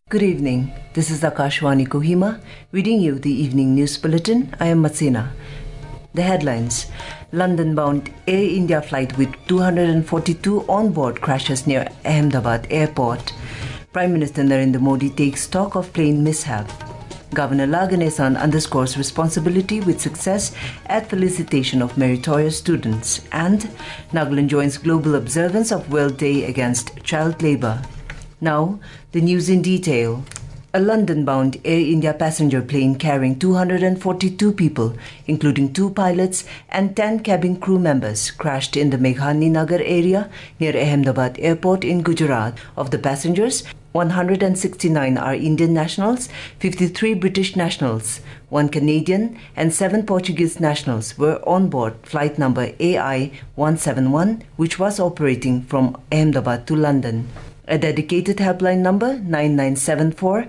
Good evening. This is Akashwani Kohima reading you the evening news bulletin. I am Matsina. The headlines: London-bound Air India flight with 242 on board crashes near Ahmedabad airport. Prime Minister Narendra Modi takes stock of plane mishap. Governor La Ganesan underscores responsibility with success at felicitation of meritorious students. And Nagaland joins global observance of World Day Against Child Labour. Now, the news in detail. A London-bound Air India passenger plane carrying 242 people, including 2 pilots and 10 cabin crew members, crashed in the Meghani Nagar area near Ahmedabad airport in Gujarat. Of the passengers, 169 are Indian nationals, 53 British nationals, 1 Canadian and 7 Portuguese nationals were on board flight number AI-171, which was operating from Ahmedabad to London. A dedicated helpline number 9974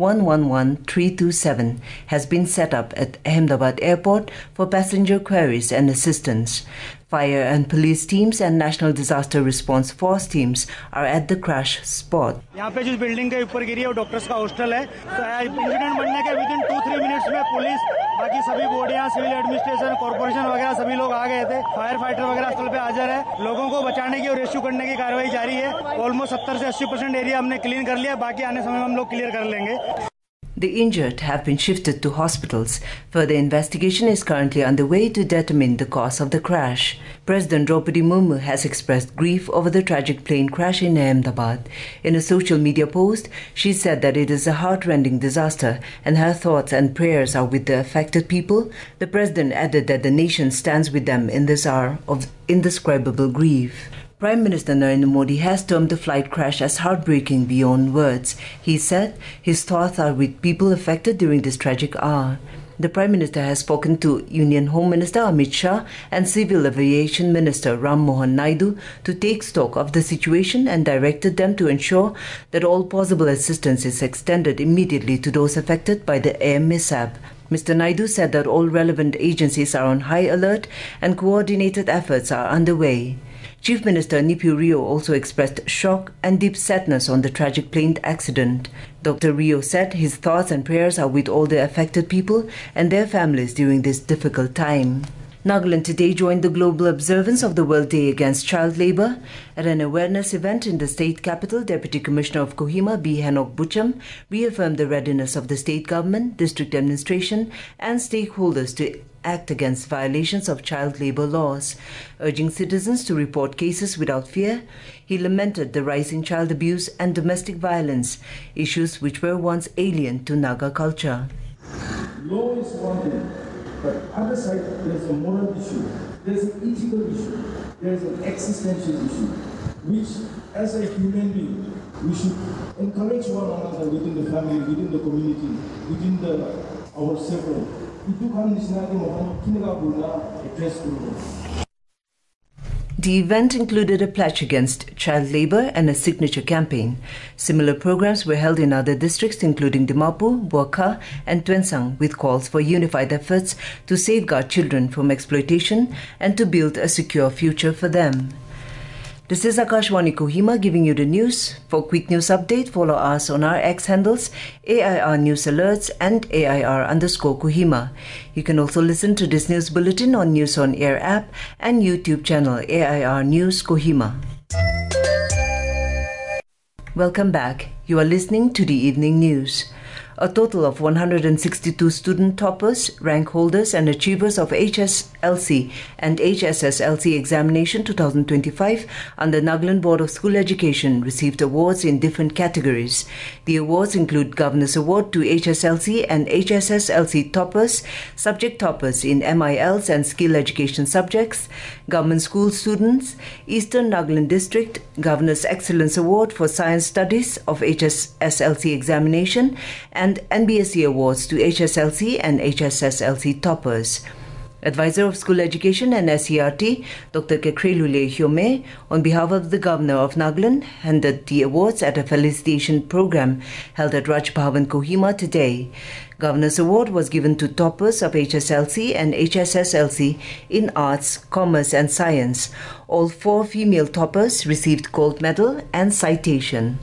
111 327 has been set up at Ahmedabad Airport for passenger queries and assistance. Fire and police teams and National Disaster Response Force teams are at the crash spot. यहाँ पे जिस building के ऊपर गिरी है वो doctors का hostel है। तो इंसिडेंट बनने के विदिन 2-3 मिनट्स में पुलिस, बाकी सभी बॉडियां, सिविल एडमिनिस्ट्रेशन, कॉर्पोरेशन वगैरह सभी लोग आ गए थे। फायर फाइटर वगैरह स्थल पे हाजिर है। लोगों को बचाने की और रेस्क्यू करने की कार्रवाई जारी है। ऑलमोस्ट 70 से 80% एरिया हमने क्लीन कर लिया, बाकी आने समय में हम लोग क्लियर कर लेंगे। The injured have been shifted to hospitals. Further investigation is currently underway to determine the cause of the crash. President Draupadi Murmu has expressed grief over the tragic plane crash in Ahmedabad. In a social media post, she said that it is a heart-rending disaster and her thoughts and prayers are with the affected people. The president added that the nation stands with them in this hour of indescribable grief. Prime Minister Narendra Modi has termed the flight crash as heartbreaking beyond words. He said his thoughts are with people affected during this tragic hour. The Prime Minister has spoken to Union Home Minister Amit Shah and Civil Aviation Minister Ram Mohan Naidu to take stock of the situation and directed them to ensure that all possible assistance is extended immediately to those affected by the air mishap. Mr. Naidu said that all relevant agencies are on high alert and coordinated efforts are underway. Chief Minister Nipu Rio also expressed shock and deep sadness on the tragic plane accident. Dr. Rio said his thoughts and prayers are with all the affected people and their families during this difficult time. Nagaland today joined the global observance of the World Day Against Child Labour. At an awareness event in the state capital, Deputy Commissioner of Kohima, B. Henok Bucham, reaffirmed the readiness of the state government, district administration and stakeholders to act against violations of child labour laws. Urging citizens to report cases without fear, he lamented the rise in child abuse and domestic violence, issues which were once alien to Naga culture. Law is one thing, but other side there is a moral issue, there is an ethical issue, there is an existential issue, which as a human being we should encourage one another within the family, within the community, within our circle. The event included a pledge against child labour and a signature campaign. Similar programs were held in other districts including Dimapur, Buakha and Tuensang, with calls for unified efforts to safeguard children from exploitation and to build a secure future for them. This is Akashwani Kohima giving you the news. For quick news update, follow us on our X handles, AIR News Alerts and AIR_Kohima. You can also listen to this news bulletin on News on Air app and YouTube channel AIR News Kohima. Welcome back. You are listening to the evening news. A total of 162 student toppers, rank holders and achievers of HSLC and HSSLC examination 2025 under Nagaland Board of School Education received awards in different categories. The awards include Governor's Award to HSLC and HSSLC toppers, subject toppers in MILs and skill education subjects, government school students, Eastern Nagaland District, Governor's Excellence Award for Science Studies of HSSLC examination, and NBSC awards to HSLC and HSSLC toppers. Advisor of School Education and SCRT, Dr. Kekrelule Hyome, on behalf of the Governor of Nagaland, handed the awards at a felicitation program held at Raj Bhavan Kohima today. Governor's Award was given to toppers of HSLC and HSSLC in Arts, Commerce and Science. All 4 female toppers received gold medal and citation.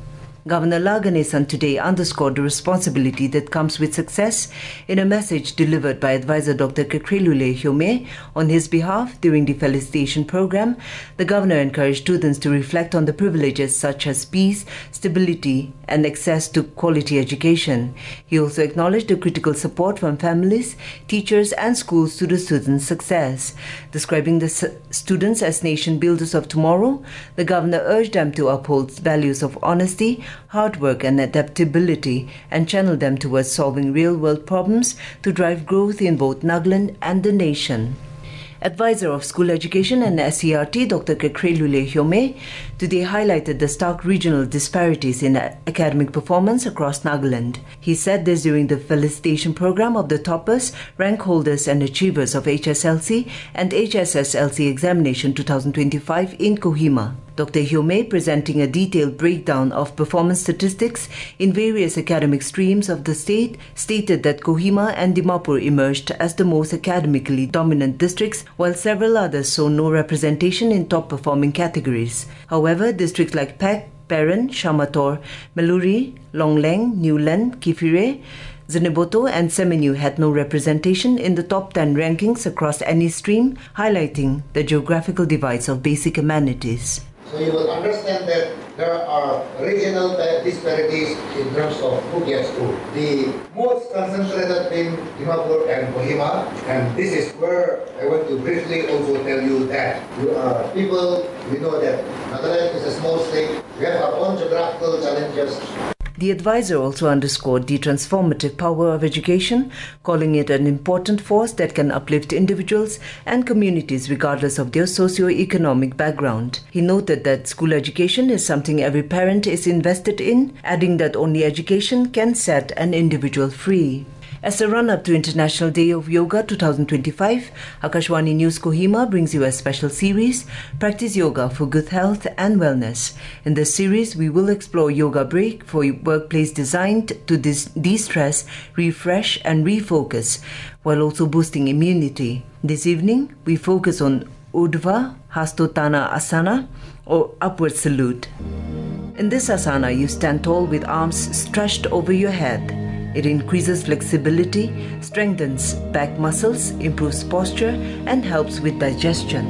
Governor La Ganesan today underscored the responsibility that comes with success in a message delivered by advisor Dr. Kekrelule Hyome on his behalf during the felicitation program. The governor encouraged students to reflect on the privileges such as peace, stability, and access to quality education. He also acknowledged the critical support from families, teachers, and schools to the students' success. Describing the students as nation builders of tomorrow, the governor urged them to uphold values of honesty, hard work, and adaptability, and channel them towards solving real-world problems to drive growth in both Nagaland and the nation. Advisor of School Education and SCRT, Dr. Kekrelule Hyome, today highlighted the stark regional disparities in academic performance across Nagaland. He said this during the felicitation program of the toppers, rank holders and achievers of HSLC and HSSLC examination 2025 in Kohima. Dr. Hyome, presenting a detailed breakdown of performance statistics in various academic streams of the state, stated that Kohima and Dimapur emerged as the most academically dominant districts, while several others saw no representation in top-performing categories. However, districts like Pek, Peran, Shamator, Meluri, Longleng, Newland, Kifire, Zeniboto and Semenyu had no representation in the top 10 rankings across any stream, highlighting the geographical divides of basic amenities. So you will understand that there are regional disparities in terms of who gets who. The most concentrated in Dimapur and Kohima, and this is where I want to briefly also tell you that people, we know that Nagaland is a small state. We have our own geographical challenges. The advisor also underscored the transformative power of education, calling it an important force that can uplift individuals and communities regardless of their socio-economic background. He noted that school education is something every parent is invested in, adding that only education can set an individual free. As a run-up to International Day of Yoga 2025, Akashwani News Kohima brings you a special series, Practice Yoga for Good Health and Wellness. In this series, we will explore yoga break for workplace designed to de-stress, refresh and refocus, while also boosting immunity. This evening, we focus on Urdhva Hastotana Asana, or upward salute. In this asana, you stand tall with arms stretched over your head. It increases flexibility, strengthens back muscles, improves posture, and helps with digestion.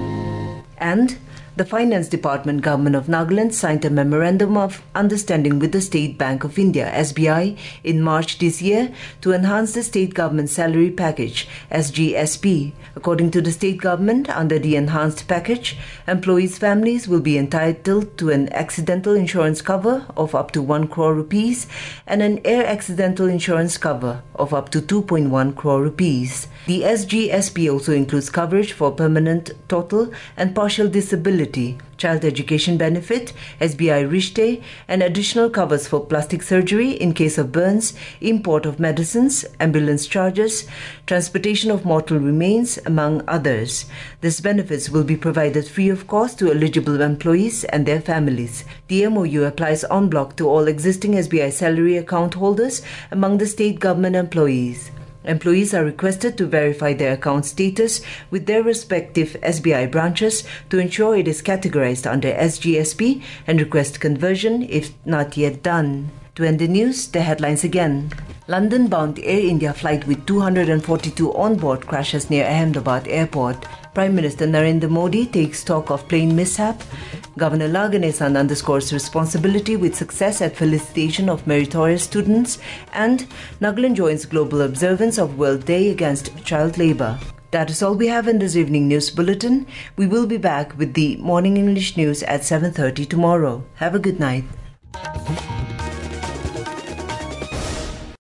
And the Finance Department, Government of Nagaland, signed a Memorandum of Understanding with the State Bank of India, SBI, in March this year to enhance the State Government Salary Package, SGSP. According to the State Government, under the enhanced package, employees' families will be entitled to an accidental insurance cover of up to 1 crore rupees and an air accidental insurance cover of up to 2.1 crore rupees. The SGSP also includes coverage for permanent, total and partial disability, child education benefit, SBI Rishte, and additional covers for plastic surgery in case of burns, import of medicines, ambulance charges, transportation of mortal remains, among others. These benefits will be provided free of cost to eligible employees and their families. The MOU applies en bloc to all existing SBI salary account holders among the state government employees. Employees are requested to verify their account status with their respective SBI branches to ensure it is categorized under SGSP and request conversion if not yet done. To end the news, the headlines again. London-bound Air India flight with 242 on board crashes near Ahmedabad Airport. Prime Minister Narendra Modi takes stock of plane mishap. Governor La Ganesan underscores responsibility with success at felicitation of meritorious students. And Nagaland joins global observance of World Day Against Child Labour. That is all we have in this evening news bulletin. We will be back with the morning English news at 7:30 tomorrow. Have a good night.